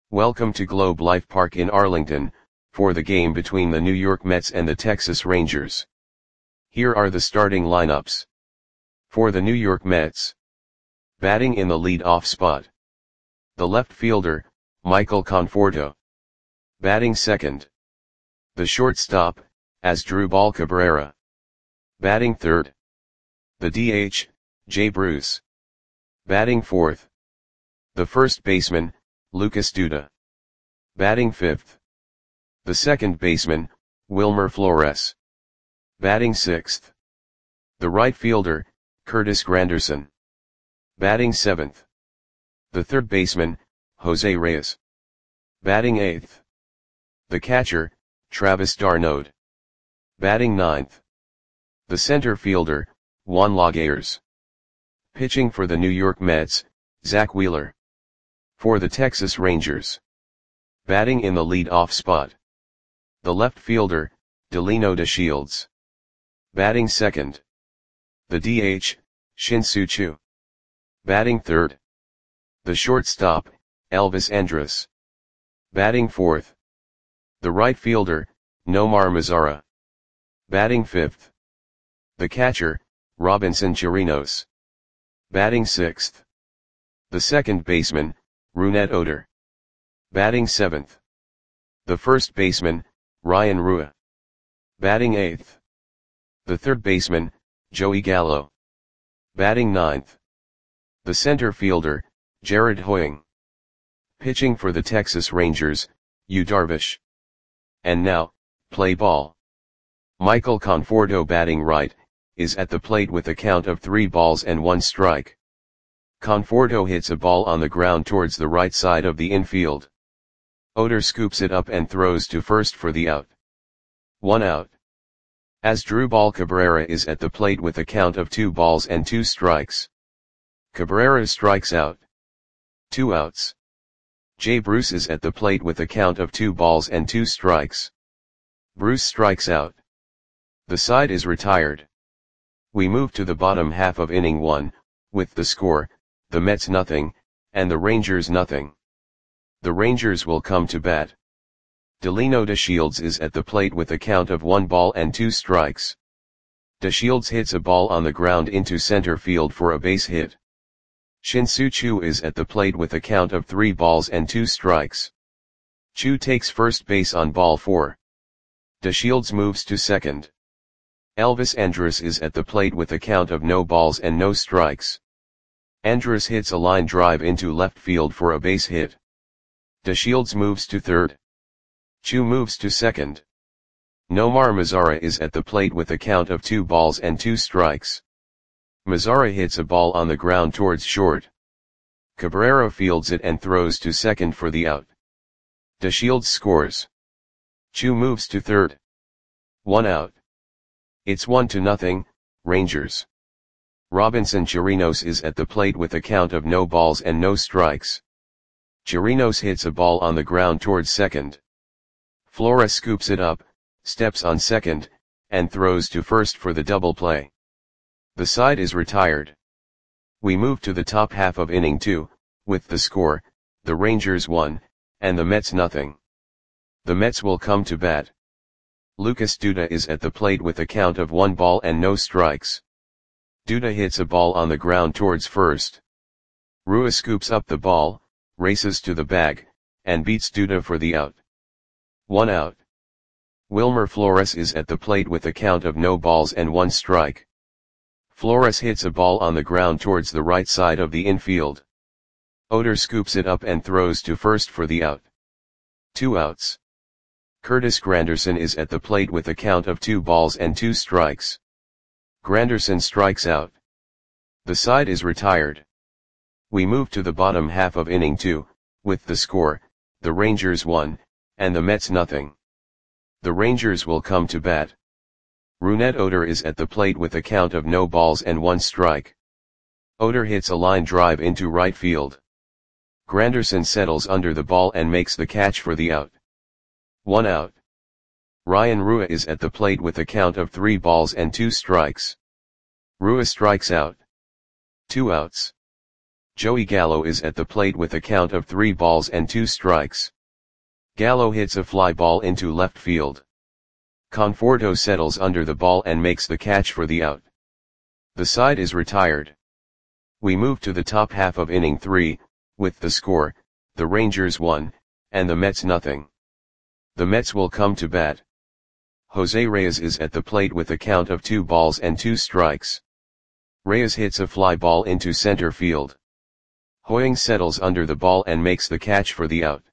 Welcome to Globe Life Park in Arlington, for the game between the New York Mets and the Texas Rangers. Here are the starting lineups. For the New York Mets. Batting in the lead-off spot. The left fielder, Michael Conforto. Batting second. The shortstop, Asdrubal Cabrera. Batting third. The DH, Jay Bruce. Batting fourth. The first baseman, Lucas Duda. Batting fifth. The second baseman, Wilmer Flores. Batting sixth. The right fielder, Curtis Granderson. Batting seventh. The third baseman, Jose Reyes. Batting eighth. The catcher, Travis d'Arnaud. Batting ninth. The center fielder, Juan Lagares. Pitching for the New York Mets, Zack Wheeler. For the Texas Rangers. Batting in the lead-off spot. The left fielder, Delino DeShields. Batting second. The DH, Shin-Soo Choo. Batting third. The shortstop, Elvis Andrus. Batting fourth. The right fielder, Nomar Mazara. Batting fifth. The catcher, Robinson Chirinos. Batting sixth. The second baseman, Rougned Odor. Batting seventh. The first baseman, Ryan Rua. Batting eighth. The third baseman, Joey Gallo. Batting ninth. The center fielder, Jared Hoying. Pitching for the Texas Rangers, Yu Darvish. And now, play ball. Michael Conforto batting right, is at the plate with a count of 3 balls and 1 strike. Conforto hits a ball on the ground towards the right side of the infield. Odor scoops it up and throws to first for the out. 1 out. Asdrubal Cabrera is at the plate with a count of 2 balls and 2 strikes. Cabrera strikes out. 2 outs. Jay Bruce is at the plate with a count of 2 balls and 2 strikes. Bruce strikes out. The side is retired. We move to the bottom half of inning 1, with the score, the Mets nothing, and the Rangers nothing. The Rangers will come to bat. Delino DeShields is at the plate with a count of 1 ball and 2 strikes. DeShields hits a ball on the ground into center field for a base hit. Shin-Soo Choo is at the plate with a count of 3 balls and 2 strikes. Choo takes first base on ball 4. DeShields moves to second. Elvis Andrus is at the plate with a count of no balls and no strikes. Andrus hits a line drive into left field for a base hit. DeShields moves to third. Choo moves to second. Nomar Mazara is at the plate with a count of 2 balls and 2 strikes. Mazara hits a ball on the ground towards short. Cabrera fields it and throws to second for the out. DeShields scores. Choo moves to third. 1 out. It's 1-0, Rangers. Robinson Chirinos is at the plate with a count of no balls and no strikes. Chirinos hits a ball on the ground towards second. Flores scoops it up, steps on second, and throws to first for the double play. The side is retired. We move to the top half of inning 2, with the score, the Rangers 1, and the Mets nothing. The Mets will come to bat. Lucas Duda is at the plate with a count of 1 ball and no strikes. Duda hits a ball on the ground towards first. Rua scoops up the ball, races to the bag, and beats Duda for the out. 1 out. Wilmer Flores is at the plate with a count of no balls and 1 strike. Flores hits a ball on the ground towards the right side of the infield. Odor scoops it up and throws to first for the out. 2 outs. Curtis Granderson is at the plate with a count of 2 balls and 2 strikes. Granderson strikes out. The side is retired. We move to the bottom half of inning 2, with the score, the Rangers 1, and the Mets nothing. The Rangers will come to bat. Rougned Odor is at the plate with a count of no balls and 1 strike. Odor hits a line drive into right field. Granderson settles under the ball and makes the catch for the out. 1 out. Ryan Rua is at the plate with a count of 3 balls and 2 strikes. Rua strikes out. 2 outs. Joey Gallo is at the plate with a count of 3 balls and 2 strikes. Gallo hits a fly ball into left field. Conforto settles under the ball and makes the catch for the out. The side is retired. We move to the top half of inning 3, with the score, the Rangers 1, and the Mets nothing. The Mets will come to bat. Jose Reyes is at the plate with a count of 2 balls and 2 strikes. Reyes hits a fly ball into center field. Hoying settles under the ball and makes the catch for the out.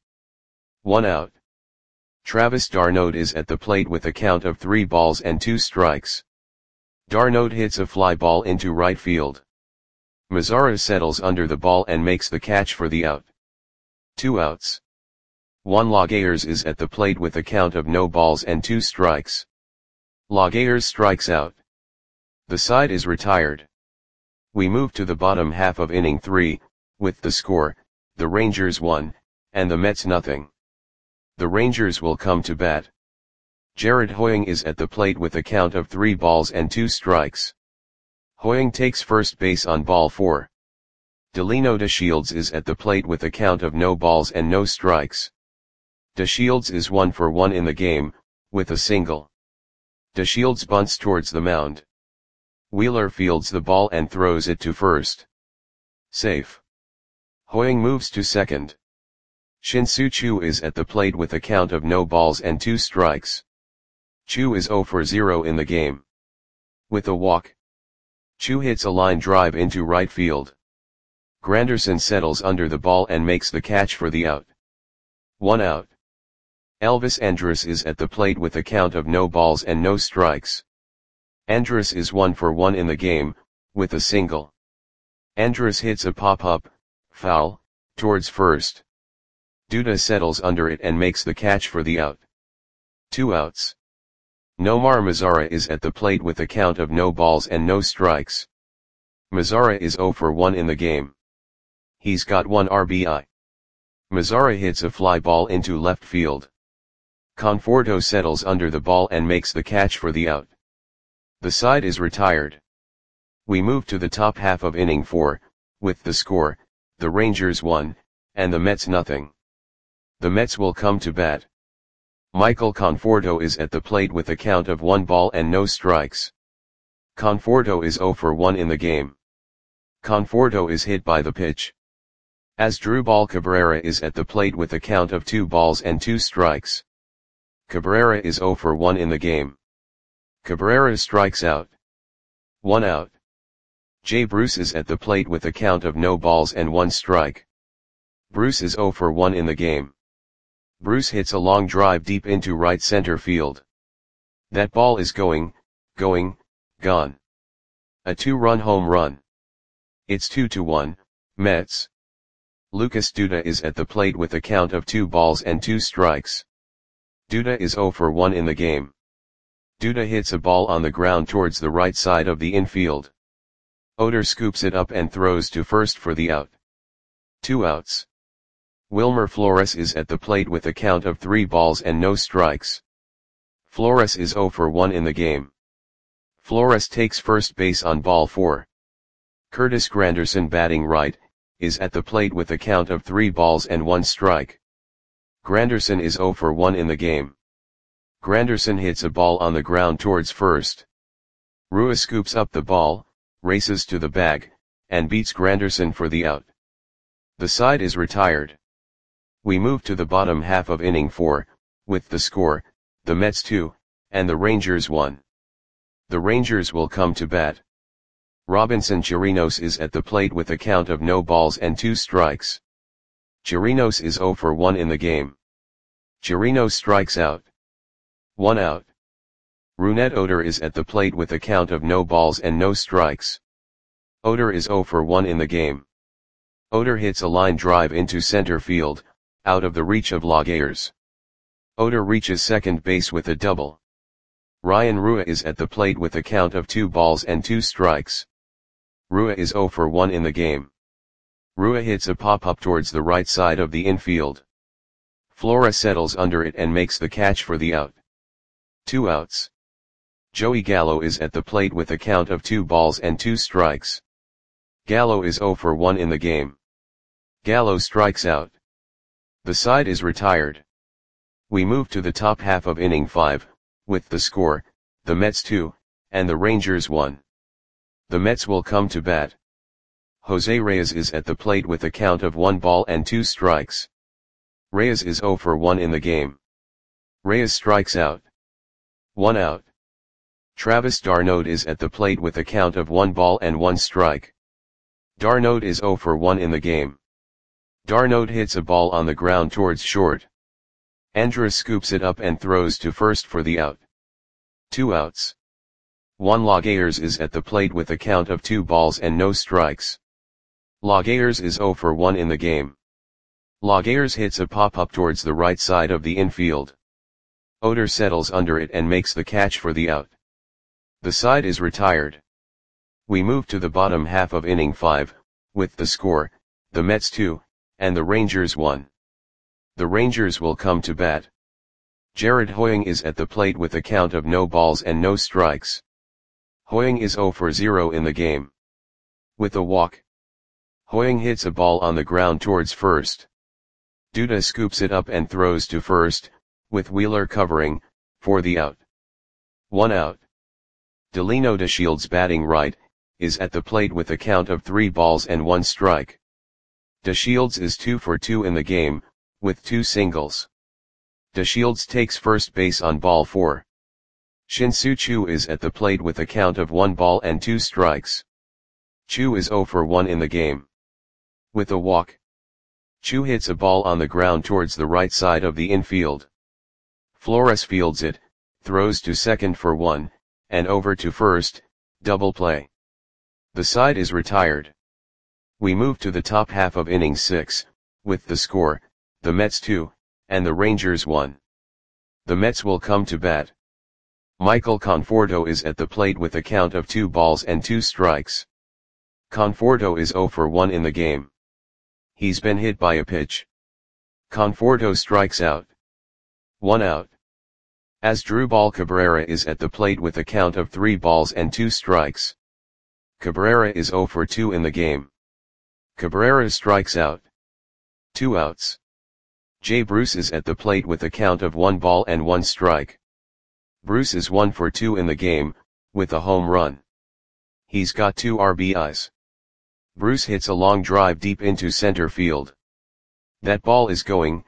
1 out. Travis d'Arnaud is at the plate with a count of 3 balls and 2 strikes. d'Arnaud hits a fly ball into right field. Mazara settles under the ball and makes the catch for the out. 2 outs. Juan Laguerre is at the plate with a count of no balls and 2 strikes. Laguerre strikes out. The side is retired. We move to the bottom half of inning 3, with the score, the Rangers 1, and the Mets nothing. The Rangers will come to bat. Jared Hoying is at the plate with a count of 3 balls and 2 strikes. Hoying takes first base on ball 4. Delino DeShields is at the plate with a count of no balls and no strikes. DeShields is 1 for 1 in the game, with a single. DeShields bunts towards the mound. Wheeler fields the ball and throws it to first. Safe. Hoying moves to second. Shin-Soo Choo is at the plate with a count of no balls and 2 strikes. Choo is 0 for 0 in the game. With a walk. Choo hits a line drive into right field. Granderson settles under the ball and makes the catch for the out. 1 out. Elvis Andrus is at the plate with a count of no balls and no strikes. Andrus is 1 for 1 in the game, with a single. Andrus hits a pop-up, foul, towards first. Duda settles under it and makes the catch for the out. 2 outs. Nomar Mazara is at the plate with a count of no balls and no strikes. Mazara is 0 for 1 in the game. He's got 1 RBI. Mazara hits a fly ball into left field. Conforto settles under the ball and makes the catch for the out. The side is retired. We move to the top half of inning 4, with the score, the Rangers 1, and the Mets nothing. The Mets will come to bat. Michael Conforto is at the plate with a count of 1 ball and no strikes. Conforto is 0 for 1 in the game. Conforto is hit by the pitch. Asdrubal Cabrera is at the plate with a count of 2 balls and 2 strikes. Cabrera is 0 for 1 in the game. Cabrera strikes out. 1 out. Jay Bruce is at the plate with a count of no balls and 1 strike. Bruce is 0 for 1 in the game. Bruce hits a long drive deep into right center field. That ball is gone. A 2-run home run. It's 2-1, Mets. Lucas Duda is at the plate with a count of 2 balls and 2 strikes. Duda is 0 for 1 in the game. Duda hits a ball on the ground towards the right side of the infield. Oder scoops it up and throws to first for the out. 2 outs. Wilmer Flores is at the plate with a count of 3 balls and no strikes. Flores is 0 for 1 in the game. Flores takes first base on ball 4. Curtis Granderson, batting right, is at the plate with a count of 3 balls and 1 strike. Granderson is 0 for 1 in the game. Granderson hits a ball on the ground towards first. Rua scoops up the ball, races to the bag, and beats Granderson for the out. The side is retired. We move to the bottom half of inning 4, with the score, the Mets 2, and the Rangers 1. The Rangers will come to bat. Robinson Chirinos is at the plate with a count of no balls and 2 strikes. Chirinos is 0 for 1 in the game. Chirinos strikes out. 1 out. Rougned Odor is at the plate with a count of no balls and no strikes. Odor is 0 for 1 in the game. Odor hits a line drive into center field, out of the reach of Laguerre. Odor reaches second base with a double. Ryan Rua is at the plate with a count of 2 balls and 2 strikes. Rua is 0 for 1 in the game. Rua hits a pop-up towards the right side of the infield. Flora settles under it and makes the catch for the out. 2 outs. Joey Gallo is at the plate with a count of 2 balls and 2 strikes. Gallo is 0 for 1 in the game. Gallo strikes out. The side is retired. We move to the top half of inning 5, with the score, the Mets 2, and the Rangers 1. The Mets will come to bat. Jose Reyes is at the plate with a count of 1 ball and 2 strikes. Reyes is 0 for 1 in the game. Reyes strikes out. 1 out. Travis d'Arnaud is at the plate with a count of 1 ball and 1 strike. d'Arnaud is 0 for 1 in the game. d'Arnaud hits a ball on the ground towards short. Andrus scoops it up and throws to first for the out. 2 outs. Juan Laguerre is at the plate with a count of 2 balls and no strikes. Laguerre is 0 for 1 in the game. Laguerre hits a pop-up towards the right side of the infield. Oder settles under it and makes the catch for the out. The side is retired. We move to the bottom half of inning 5, with the score, the Mets 2, and the Rangers 1. The Rangers will come to bat. Jared Hoying is at the plate with a count of no balls and no strikes. Hoying is 0 for 0 in the game. With a walk. Hoying hits a ball on the ground towards first. Duda scoops it up and throws to first, with Wheeler covering, for the out. 1 out. Delino DeShields batting right, is at the plate with a count of 3 balls and 1 strike. DeShields is 2 for 2 in the game, with 2 singles. DeShields takes first base on ball 4. Shin-Soo Choo is at the plate with a count of 1 ball and 2 strikes. Choo is 0 for 1 in the game. With a walk. Choo hits a ball on the ground towards the right side of the infield. Flores fields it, throws to second for 1, and over to first, double play. The side is retired. We move to the top half of inning 6, with the score, the Mets 2, and the Rangers 1. The Mets will come to bat. Michael Conforto is at the plate with a count of 2 balls and 2 strikes. Conforto is 0 for 1 in the game. He's been hit by a pitch. Conforto strikes out. 1 out. Asdrubal Cabrera is at the plate with a count of 3 balls and 2 strikes. Cabrera is 0 for 2 in the game. Cabrera strikes out. 2 outs. Jay Bruce is at the plate with a count of 1 ball and 1 strike. Bruce is 1 for 2 in the game, with a home run. He's got 2 RBIs. Bruce hits a long drive deep into center field. That ball is gone.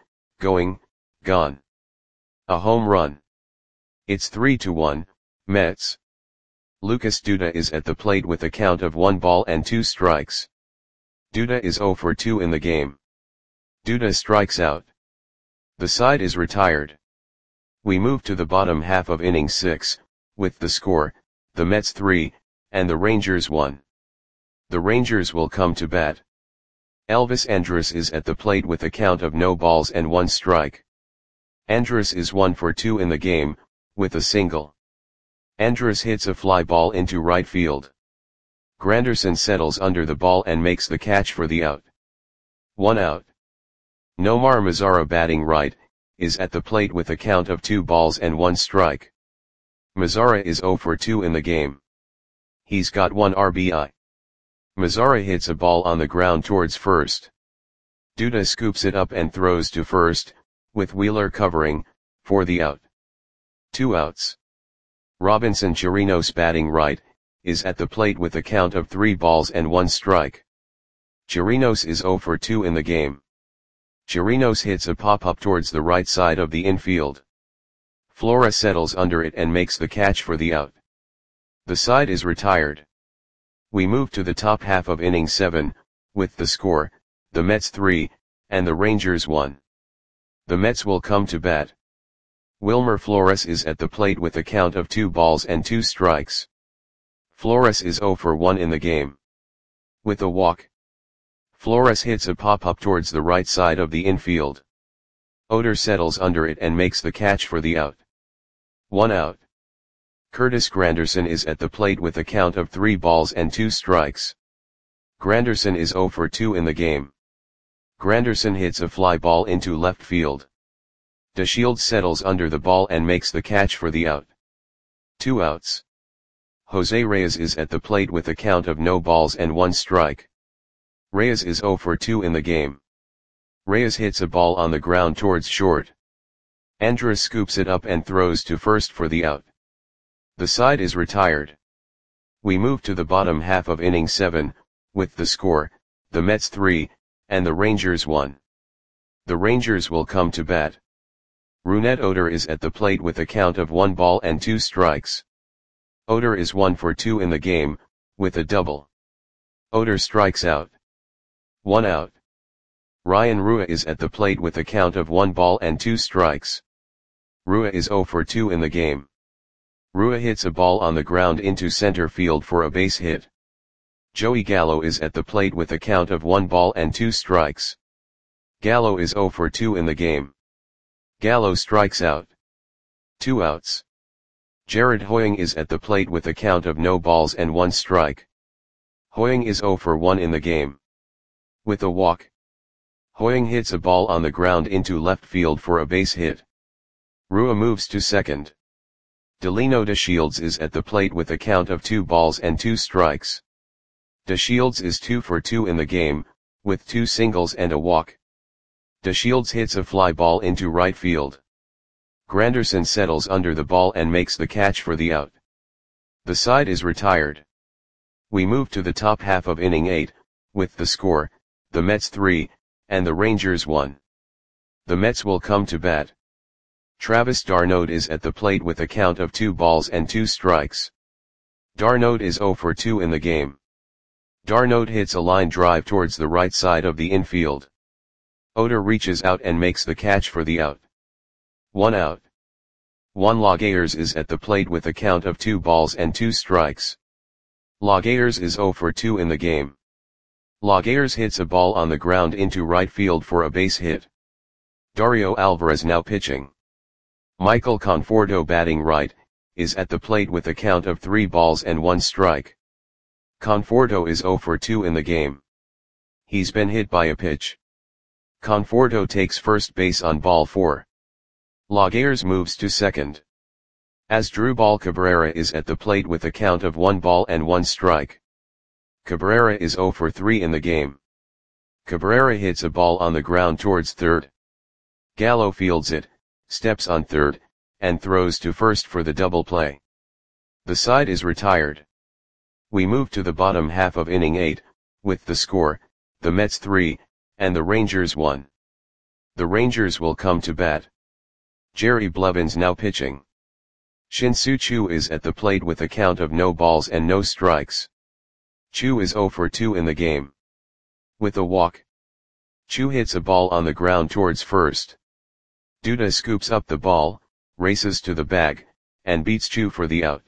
A home run. It's 3-1, Mets. Lucas Duda is at the plate with a count of 1 ball and 2 strikes. Duda is 0 for 2 in the game. Duda strikes out. The side is retired. We move to the bottom half of inning 6, with the score, the Mets 3, and the Rangers 1. The Rangers will come to bat. Elvis Andrus is at the plate with a count of no balls and 1 strike. Andrus is 1 for 2 in the game, with a single. Andrus hits a fly ball into right field. Granderson settles under the ball and makes the catch for the out. 1 out. Nomar Mazara batting right, is at the plate with a count of 2 balls and 1 strike. Mazara is 0 for 2 in the game. He's got 1 RBI. Mazara hits a ball on the ground towards first. Duda scoops it up and throws to first, with Wheeler covering, for the out. 2 outs. Robinson Chirinos batting right, is at the plate with a count of 3 balls and 1 strike. Chirinos is 0 for 2 in the game. Chirinos hits a pop-up towards the right side of the infield. Flores settles under it and makes the catch for the out. The side is retired. We move to the top half of inning 7, with the score, the Mets 3, and the Rangers 1. The Mets will come to bat. Wilmer Flores is at the plate with a count of 2 balls and 2 strikes. Flores is 0 for 1 in the game. With a walk. Flores hits a pop-up towards the right side of the infield. Oder settles under it and makes the catch for the out. 1 out. Curtis Granderson is at the plate with a count of 3 balls and 2 strikes. Granderson is 0 for 2 in the game. Granderson hits a fly ball into left field. DeShields settles under the ball and makes the catch for the out. 2 outs. Jose Reyes is at the plate with a count of no balls and 1 strike. Reyes is 0 for 2 in the game. Reyes hits a ball on the ground towards short. Andrus scoops it up and throws to first for the out. The side is retired. We move to the bottom half of inning 7, with the score, the Mets 3, and the Rangers 1. The Rangers will come to bat. Rougned Odor is at the plate with a count of 1 ball and 2 strikes. Odor is 1 for 2 in the game, with a double. Odor strikes out. 1 out. Ryan Rua is at the plate with a count of 1 ball and 2 strikes. Rua is 0 for 2 in the game. Rua hits a ball on the ground into center field for a base hit. Joey Gallo is at the plate with a count of 1 ball and 2 strikes. Gallo is 0 for 2 in the game. Gallo strikes out. 2 outs. Jared Hoying is at the plate with a count of no balls and 1 strike. Hoying is 0 for 1 in the game. With a walk, Hoying hits a ball on the ground into left field for a base hit. Rua moves to second. Delino DeShields is at the plate with a count of 2 balls and 2 strikes. DeShields is 2 for 2 in the game, with 2 singles and a walk. DeShields hits a fly ball into right field. Granderson settles under the ball and makes the catch for the out. The side is retired. We move to the top half of inning 8, with the score, the Mets 3, and the Rangers 1. The Mets will come to bat. Travis d'Arnaud is at the plate with a count of 2 balls and 2 strikes. d'Arnaud is 0 for 2 in the game. d'Arnaud hits a line drive towards the right side of the infield. Odor reaches out and makes the catch for the out. 1 out. Juan Laguerre is at the plate with a count of 2 balls and 2 strikes. Laguerre is 0 for 2 in the game. Laguerre hits a ball on the ground into right field for a base hit. Dario Alvarez now pitching. Michael Conforto batting right, is at the plate with a count of 3 balls and 1 strike. Conforto is 0 for 2 in the game. He's been hit by a pitch. Conforto takes first base on ball 4. Laguerre moves to second. Asdrubal Cabrera is at the plate with a count of 1 ball and 1 strike. Cabrera is 0 for 3 in the game. Cabrera hits a ball on the ground towards third. Gallo fields it, steps on third, and throws to first for the double play. The side is retired. We move to the bottom half of inning 8, with the score, the Mets 3, and the Rangers 1. The Rangers will come to bat. Jerry Blevins now pitching. Shin-Soo Choo is at the plate with a count of no balls and no strikes. Choo is 0 for 2 in the game. With a walk, Choo hits a ball on the ground towards first. Duda scoops up the ball, races to the bag, and beats Choo for the out.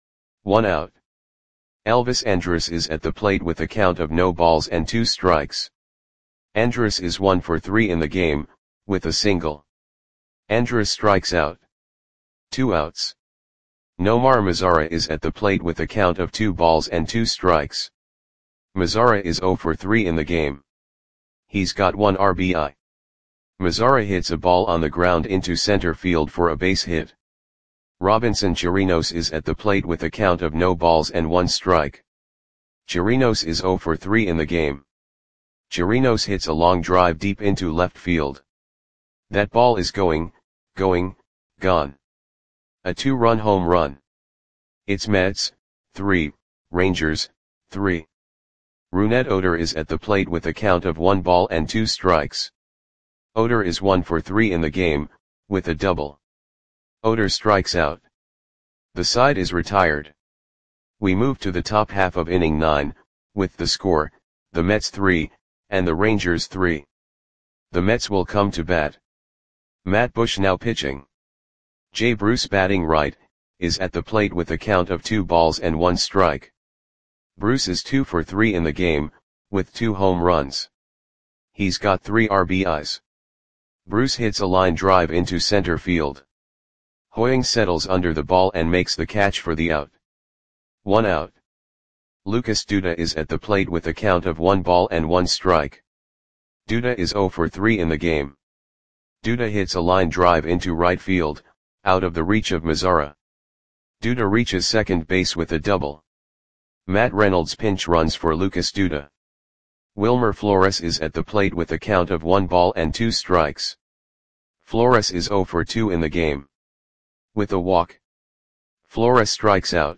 1 out. Elvis Andrus is at the plate with a count of no balls and 2 strikes. Andrus is 1 for 3 in the game, with a single. Andrus strikes out. 2 outs. Nomar Mazara is at the plate with a count of 2 balls and 2 strikes. Mazara is 0 for 3 in the game. He's got 1 RBI. Mazara hits a ball on the ground into center field for a base hit. Robinson Chirinos is at the plate with a count of no balls and 1 strike. Chirinos is 0 for 3 in the game. Chirinos hits a long drive deep into left field. That ball is gone. A 2-run home run. It's Mets, 3, Rangers, 3. Rougned Odor is at the plate with a count of 1 ball and 2 strikes. Odor is 1 for 3 in the game, with a double. Odor strikes out. The side is retired. We move to the top half of inning 9, with the score, the Mets 3, and the Rangers 3. The Mets will come to bat. Matt Bush now pitching. Jay Bruce batting right, is at the plate with a count of 2 balls and 1 strike. Bruce is 2 for 3 in the game, with 2 home runs. He's got 3 RBIs. Bruce hits a line drive into center field. Hoying settles under the ball and makes the catch for the out. 1 out. Lucas Duda is at the plate with a count of 1 ball and 1 strike. Duda is 0 for 3 in the game. Duda hits a line drive into right field, out of the reach of Mazara. Duda reaches second base with a double. Matt Reynolds pinch runs for Lucas Duda. Wilmer Flores is at the plate with a count of 1 ball and 2 strikes. Flores is 0 for 2 in the game. With a walk, Flores strikes out.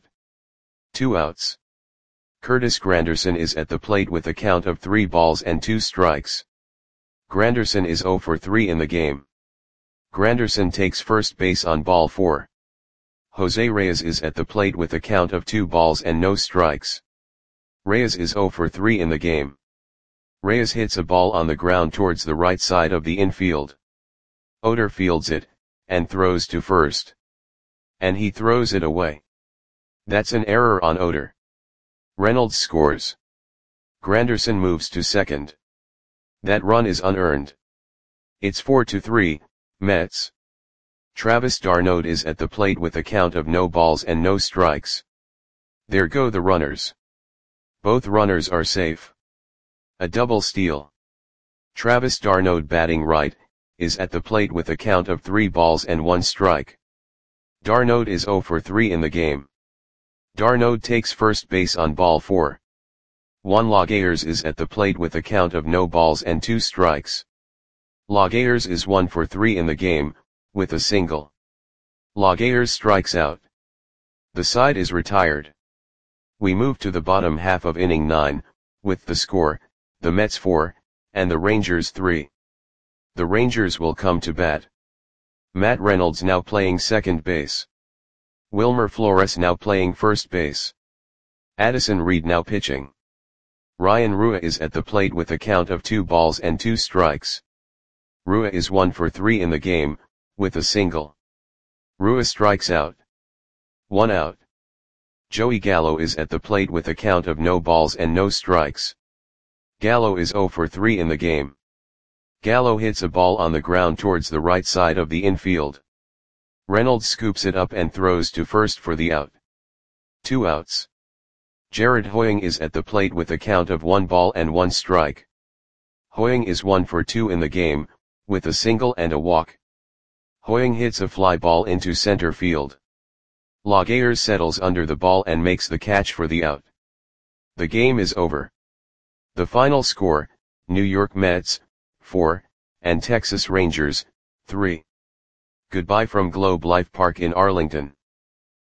2 outs. Curtis Granderson is at the plate with a count of 3 balls and 2 strikes. Granderson is 0 for 3 in the game. Granderson takes first base on ball 4. Jose Reyes is at the plate with a count of 2 balls and no strikes. Reyes is 0 for 3 in the game. Reyes hits a ball on the ground towards the right side of the infield. Oder fields it, and throws to first. And he throws it away. That's an error on Oder. Reynolds scores. Granderson moves to second. That run is unearned. It's 4-3, Mets. Travis d'Arnaud is at the plate with a count of no balls and no strikes. There go the runners. Both runners are safe. A double steal. Travis d'Arnaud, batting right, is at the plate with a count of 3 balls and 1 strike. d'Arnaud is 0 for 3 in the game. d'Arnaud takes first base on ball 4. Juan Laguerre is at the plate with a count of no balls and 2 strikes. Laguerre is 1 for 3 in the game, with a single. Laguerre strikes out. The side is retired. We move to the bottom half of inning 9, with the score, the Mets 4, and the Rangers 3. The Rangers will come to bat. Matt Reynolds now playing second base. Wilmer Flores now playing first base. Addison Reed now pitching. Ryan Rua is at the plate with a count of 2 balls and 2 strikes. Rua is 1 for 3 in the game, with a single. Rua strikes out. 1 out. Joey Gallo is at the plate with a count of no balls and no strikes. Gallo is 0 for 3 in the game. Gallo hits a ball on the ground towards the right side of the infield. Reynolds scoops it up and throws to first for the out. 2 outs. Jared Hoying is at the plate with a count of 1 ball and 1 strike. Hoying is 1 for 2 in the game, with a single and a walk. Hoying hits a fly ball into center field. Laguerre settles under the ball and makes the catch for the out. The game is over. The final score, New York Mets, 4, and Texas Rangers, 3. Goodbye from Globe Life Park in Arlington.